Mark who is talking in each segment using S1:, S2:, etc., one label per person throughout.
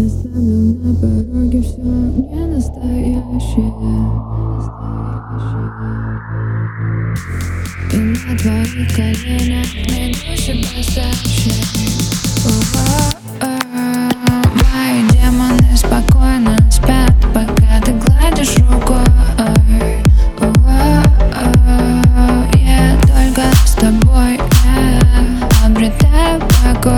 S1: Оставлю на пороге все не настоящее. И на твоих коленях найду себя старше. Мои демоны спокойно спят, пока ты гладишь рукой. Я только с тобой я обретаю покой.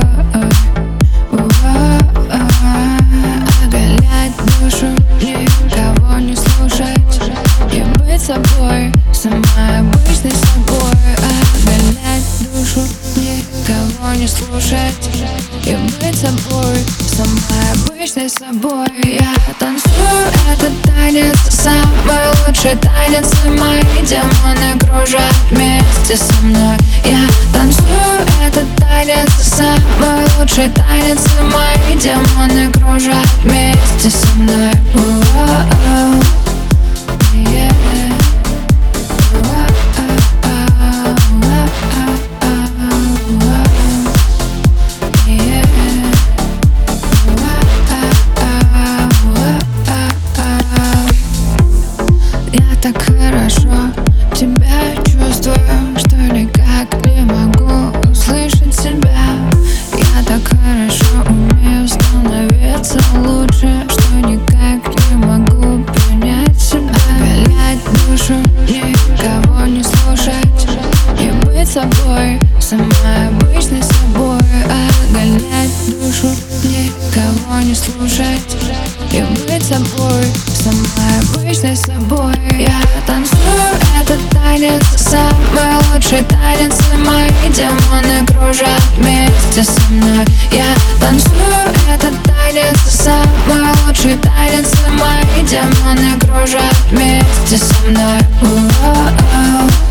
S1: Оголять душу, никого не слушать и быть собой, самой обычной собой. Оголять душу, никого не слушать и быть собой, самой обычной собой. Я танцую этот танец, самый лучший танец, и мои демоны кружат вместе со мной. Я танцую этот танец, самый лучший танец, и мои демоны кружат вместе со мной. Я так хорошо тебя чувствую, что никак не могу услышать себя. Я так хорошо умею становиться лучше, что никак не могу принять себя. Оголять душу, никого не слушать и быть собой, самой обычной собой. Оголять душу, никого не слушать и быть собой, самой обычной собой. Я танцую этот танец, самый лучший танец, и мои демоны кружат вместе со мной. Я танцую этот танец, самый лучший танец, и мои демоны кружат вместе со мной.